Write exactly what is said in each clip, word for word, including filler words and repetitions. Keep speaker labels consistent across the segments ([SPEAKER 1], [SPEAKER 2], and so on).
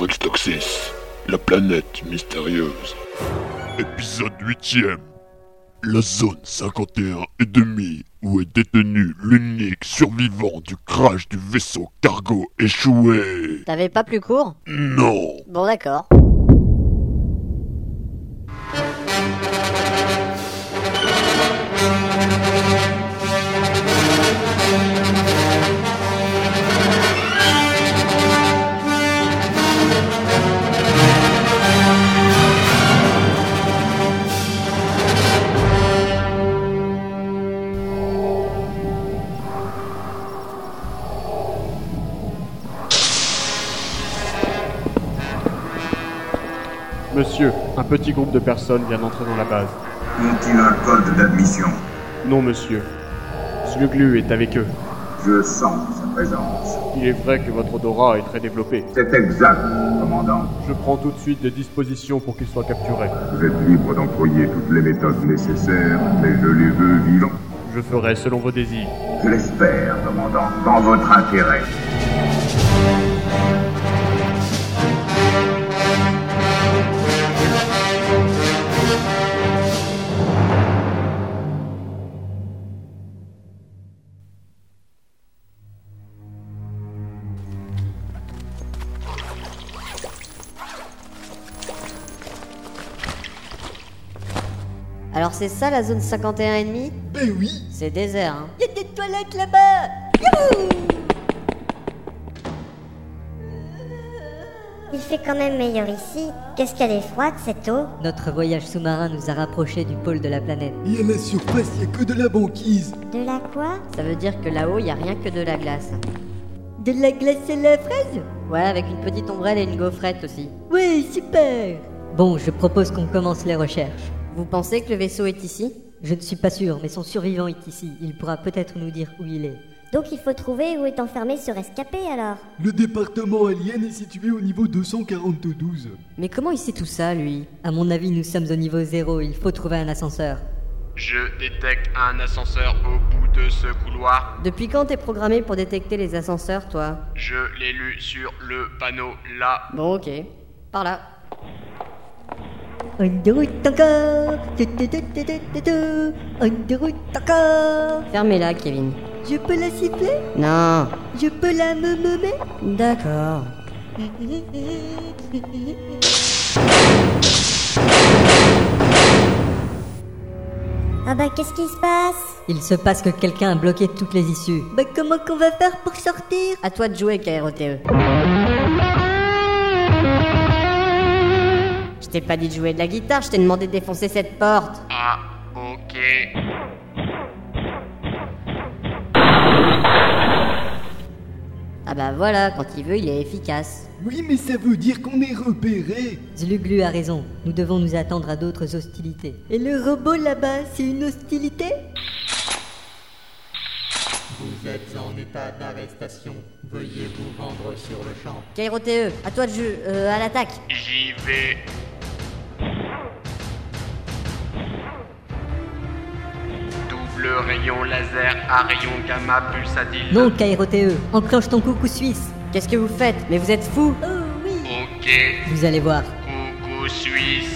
[SPEAKER 1] Trextoxis, la planète mystérieuse. Épisode huitième. La zone cinquante et un et demi, où est détenu l'unique survivant du crash du vaisseau cargo échoué.
[SPEAKER 2] T'avais pas plus court ?
[SPEAKER 1] Non.
[SPEAKER 2] Bon d'accord.
[SPEAKER 3] Monsieur, un petit groupe de personnes vient d'entrer dans la base.
[SPEAKER 4] Ont-ils un code d'admission?
[SPEAKER 3] Non, monsieur. Sluglu est avec eux.
[SPEAKER 4] Je sens sa présence.
[SPEAKER 3] Il est vrai que votre odorat est très développé.
[SPEAKER 4] C'est exact, commandant.
[SPEAKER 3] Je prends tout de suite des dispositions pour qu'il soit capturé.
[SPEAKER 4] Vous êtes libre d'employer toutes les méthodes nécessaires, mais je les veux vivants.
[SPEAKER 3] Je ferai selon vos désirs.
[SPEAKER 4] Je l'espère, commandant, dans votre intérêt.
[SPEAKER 2] Alors c'est ça la zone cinquante et un et demi ?
[SPEAKER 5] Ben oui.
[SPEAKER 2] C'est désert, hein.
[SPEAKER 5] Y'a des toilettes là-bas. Youhou.
[SPEAKER 6] Il fait quand même meilleur ici. Qu'est-ce qu'elle est froide cette eau.
[SPEAKER 7] Notre voyage sous-marin nous a rapprochés du pôle de la planète.
[SPEAKER 5] Et à la surface, y'a que de la banquise.
[SPEAKER 6] De la quoi?
[SPEAKER 2] Ça veut dire que là-haut y a rien que de la glace.
[SPEAKER 7] De la glace à la fraise ?
[SPEAKER 2] Ouais, avec une petite ombrelle et une gaufrette aussi.
[SPEAKER 7] Ouais, super. Bon, je propose qu'on commence les recherches.
[SPEAKER 2] Vous pensez que le vaisseau est ici ?
[SPEAKER 7] Je ne suis pas sûr, mais son survivant est ici. Il pourra peut-être nous dire où il est.
[SPEAKER 6] Donc il faut trouver où est enfermé ce rescapé alors.
[SPEAKER 5] Le département alien est situé au niveau deux cent quarante-douze.
[SPEAKER 2] Mais comment il sait tout ça, lui ?
[SPEAKER 7] À mon avis, nous sommes au niveau zéro. Il faut trouver un ascenseur.
[SPEAKER 8] Je détecte un ascenseur au bout de ce couloir.
[SPEAKER 2] Depuis quand t'es programmé pour détecter les ascenseurs, toi ?
[SPEAKER 8] Je l'ai lu sur le panneau là.
[SPEAKER 2] Bon, ok. Par là.
[SPEAKER 7] On de route encore. On de route encore.
[SPEAKER 2] Fermez-la, Kevin.
[SPEAKER 7] Je peux la siffler ?
[SPEAKER 2] Non.
[SPEAKER 7] Je peux la me-me-mer ?
[SPEAKER 2] D'accord.
[SPEAKER 6] Ah bah qu'est-ce qui se passe?
[SPEAKER 7] Il se passe que quelqu'un a bloqué toutes les issues. Bah comment qu'on va faire pour sortir ?
[SPEAKER 2] À toi de jouer, K R O T E. Je t'ai pas dit de jouer de la guitare, je t'ai demandé de défoncer cette porte.
[SPEAKER 8] Ah, ok.
[SPEAKER 2] Ah bah voilà, quand il veut, il est efficace.
[SPEAKER 5] Oui, mais ça veut dire qu'on est repéré.
[SPEAKER 7] Zluglu a raison. Nous devons nous attendre à d'autres hostilités. Et le robot là-bas, c'est une hostilité ?
[SPEAKER 9] Vous êtes en état d'arrestation. Veuillez vous rendre sur le champ.
[SPEAKER 2] K R O T E, à toi de jouer, euh, à l'attaque.
[SPEAKER 8] J'y vais. Double rayon laser à rayon gamma pulsatile.
[SPEAKER 7] Non, K R O T E, enclenche ton coucou suisse.
[SPEAKER 2] Qu'est-ce que vous faites ? Mais vous êtes fous ?
[SPEAKER 7] Oh oui.
[SPEAKER 8] Ok.
[SPEAKER 7] Vous allez voir.
[SPEAKER 8] Coucou suisse.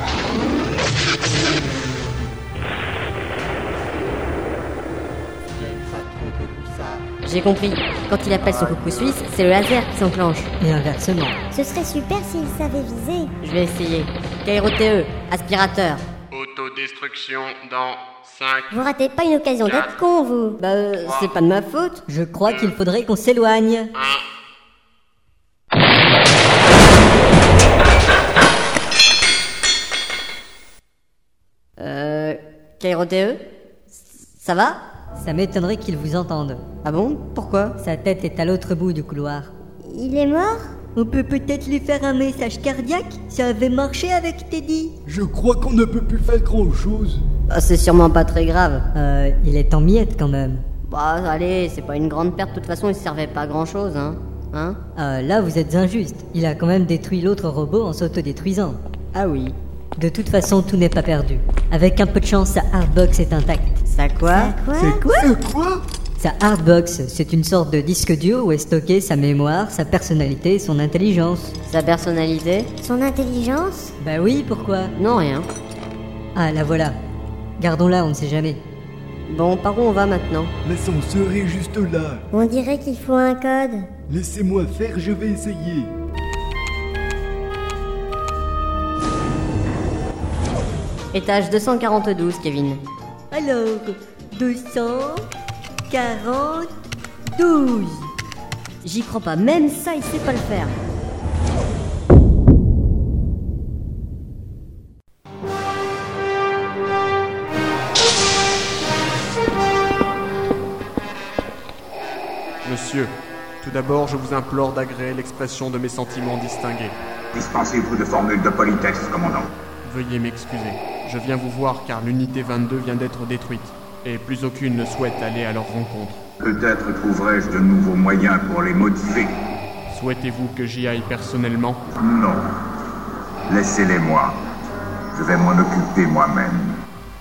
[SPEAKER 2] J'ai compris. Quand il appelle son coucou suisse, c'est le laser qui s'enclenche.
[SPEAKER 7] Et inversement.
[SPEAKER 6] Ce serait super s'il savait viser.
[SPEAKER 2] Je vais essayer. K R O T E, aspirateur.
[SPEAKER 8] Autodestruction dans cinq.
[SPEAKER 6] Vous ratez pas une occasion d'être con, vous.
[SPEAKER 2] Bah, euh, c'est pas de ma faute.
[SPEAKER 7] Je crois qu'il faudrait qu'on s'éloigne.
[SPEAKER 2] Euh... K R O T E ? Ça va ?
[SPEAKER 7] Ça m'étonnerait qu'il vous entende.
[SPEAKER 2] Ah bon ? Pourquoi ?
[SPEAKER 7] Sa tête est à l'autre bout du couloir.
[SPEAKER 6] Il est mort?
[SPEAKER 7] On peut peut-être lui faire un message cardiaque ? Ça avait marché avec Teddy.
[SPEAKER 5] Je crois qu'on ne peut plus faire grand-chose.
[SPEAKER 2] Bah, c'est sûrement pas très grave.
[SPEAKER 7] Euh, il est en miettes quand même.
[SPEAKER 2] Bah, allez, c'est pas une grande perte. De toute façon, il servait pas à grand-chose, hein. Hein ?
[SPEAKER 7] Euh, là, vous êtes injuste. Il a quand même détruit l'autre robot en s'autodétruisant.
[SPEAKER 2] Ah oui.
[SPEAKER 7] De toute façon, tout n'est pas perdu. Avec un peu de chance, sa hardbox est intacte.
[SPEAKER 2] Ça quoi ?
[SPEAKER 6] Ça quoi?
[SPEAKER 5] C'est quoi? C'est quoi?
[SPEAKER 7] Sa hardbox, c'est une sorte de disque dur où est stocké sa mémoire, sa personnalité et son intelligence.
[SPEAKER 2] Sa personnalité?
[SPEAKER 6] Son intelligence?
[SPEAKER 7] Bah oui, pourquoi?
[SPEAKER 2] Non, rien.
[SPEAKER 7] Ah, la voilà. Gardons-la, on ne sait jamais.
[SPEAKER 2] Bon, par où on va maintenant?
[SPEAKER 5] L'ascenseur est juste là.
[SPEAKER 6] On dirait qu'il faut un code.
[SPEAKER 5] Laissez-moi faire, je vais essayer.
[SPEAKER 2] Étage deux cent quarante-douze, Kevin.
[SPEAKER 7] Alors, deux cent quarante-douze.
[SPEAKER 2] J'y crois pas, même ça, il sait pas le faire.
[SPEAKER 3] Monsieur, tout d'abord, je vous implore d'agréer l'expression de mes sentiments distingués.
[SPEAKER 4] Dispensez-vous de formules de politesse, commandant.
[SPEAKER 3] Veuillez m'excuser. Je viens vous voir car l'unité vingt-deux vient d'être détruite, et plus aucune ne souhaite aller à leur rencontre.
[SPEAKER 4] Peut-être trouverai-je de nouveaux moyens pour les motiver.
[SPEAKER 3] Souhaitez-vous que j'y aille personnellement?
[SPEAKER 4] Non. Laissez-les moi. Je vais m'en occuper moi-même.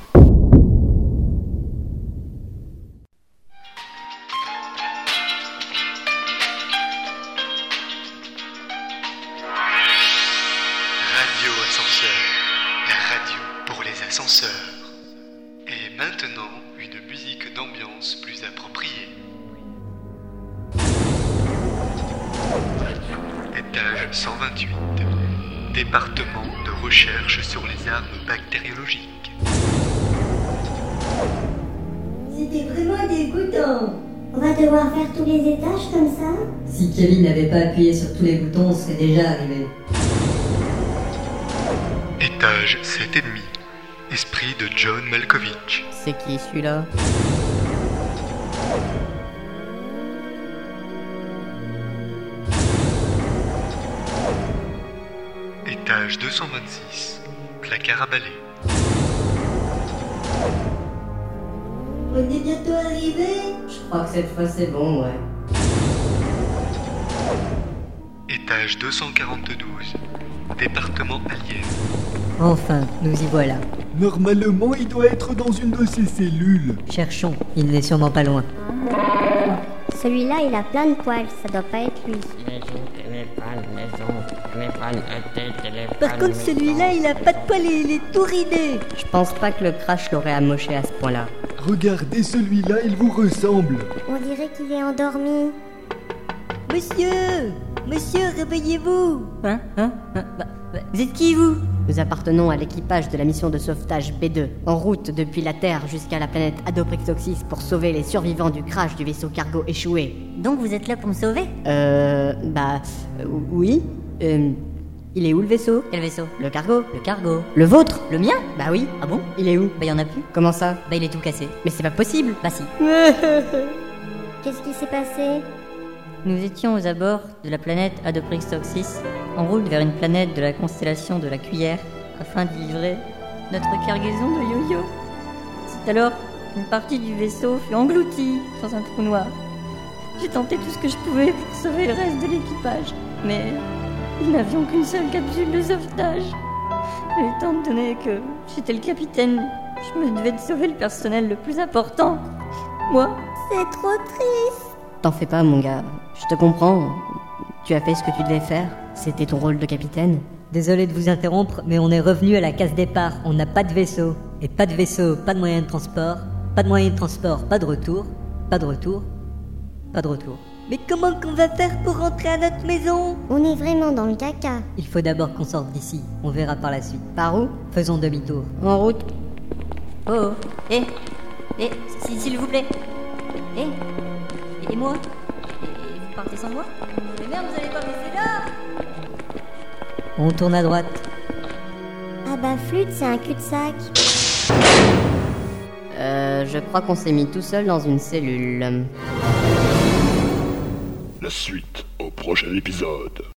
[SPEAKER 10] Radio Ascenseur, la radio pour les ascenseurs. Et maintenant, une musique d'ambiance plus appropriée. Étage cent vingt-huit. Département de recherche sur les armes bactériologiques.
[SPEAKER 7] C'était vraiment dégoûtant.
[SPEAKER 6] On va devoir faire tous les étages comme ça?
[SPEAKER 7] Si Kevin n'avait pas appuyé sur tous les boutons, on serait déjà arrivé.
[SPEAKER 10] Étage sept et demi. Esprit de John Malkovich.
[SPEAKER 2] C'est qui celui-là?
[SPEAKER 10] Étage deux cent vingt-six. Placard à balai.
[SPEAKER 7] On est bientôt arrivé.
[SPEAKER 2] Je crois que cette fois c'est bon, ouais.
[SPEAKER 10] Étage deux cent quarante-douze. Département alien.
[SPEAKER 7] Enfin, nous y voilà.
[SPEAKER 5] Normalement, il doit être dans une de ces cellules.
[SPEAKER 7] Cherchons, il n'est sûrement pas loin.
[SPEAKER 6] Celui-là, il a plein de poils, ça doit pas être lui.
[SPEAKER 7] Par contre, celui-là, il a pas de poils et il est tout ridé.
[SPEAKER 2] Je pense pas que le crash l'aurait amoché à ce point-là.
[SPEAKER 5] Regardez celui-là, il vous ressemble.
[SPEAKER 6] On dirait qu'il est endormi.
[SPEAKER 7] Monsieur Monsieur, réveillez-vous. Hein Hein, hein bah, bah, Vous êtes qui, vous?
[SPEAKER 2] Nous appartenons à l'équipage de la mission de sauvetage B deux, en route depuis la Terre jusqu'à la planète Adoprixoxis pour sauver les survivants du crash du vaisseau cargo échoué.
[SPEAKER 7] Donc vous êtes là pour me sauver?
[SPEAKER 2] Euh... Bah... euh, oui. Euh... Il est où le vaisseau?
[SPEAKER 7] Quel vaisseau?
[SPEAKER 2] Le cargo.
[SPEAKER 7] Le cargo.
[SPEAKER 2] Le vôtre?
[SPEAKER 7] Le mien?
[SPEAKER 2] Bah oui.
[SPEAKER 7] Ah bon?
[SPEAKER 2] Il est où?
[SPEAKER 7] Bah y en a plus.
[SPEAKER 2] Comment ça?
[SPEAKER 7] Bah il est tout cassé.
[SPEAKER 2] Mais c'est pas possible.
[SPEAKER 7] Bah si.
[SPEAKER 6] Qu'est-ce qui s'est passé?
[SPEAKER 7] Nous étions aux abords de la planète Adoprixoxis, en route vers une planète de la constellation de la Cuillère, afin d'y livrer notre cargaison de yo-yo. C'est alors qu'une partie du vaisseau fut engloutie dans un trou noir. J'ai tenté tout ce que je pouvais pour sauver le reste de l'équipage, mais nous n'avions qu'une seule capsule de sauvetage. Et étant donné que j'étais le capitaine, je me devais de sauver le personnel le plus important. Moi.
[SPEAKER 6] C'est trop triste.
[SPEAKER 2] T'en fais pas, mon gars. Je te comprends. Tu as fait ce que tu devais faire. C'était ton rôle de capitaine.
[SPEAKER 7] Désolé de vous interrompre, mais on est revenu à la case départ. On n'a pas de vaisseau. Et pas de vaisseau, pas de moyen de transport. Pas de moyen de transport, pas de retour. Pas de retour. Pas de retour. Mais comment qu'on va faire pour rentrer à notre maison?
[SPEAKER 6] On est vraiment dans le caca.
[SPEAKER 7] Il faut d'abord qu'on sorte d'ici. On verra par la suite.
[SPEAKER 2] Par où?
[SPEAKER 7] Faisons demi-tour.
[SPEAKER 2] En route.
[SPEAKER 7] Oh, oh. Eh, eh, s'il vous plaît. Eh, et moi? Et vous partez sans moi? Mais merde, vous allez pas me laisser là? On tourne à droite.
[SPEAKER 6] Ah bah flûte, c'est un cul-de-sac.
[SPEAKER 2] Euh, je crois qu'on s'est mis tout seul dans une cellule.
[SPEAKER 1] La suite au prochain épisode.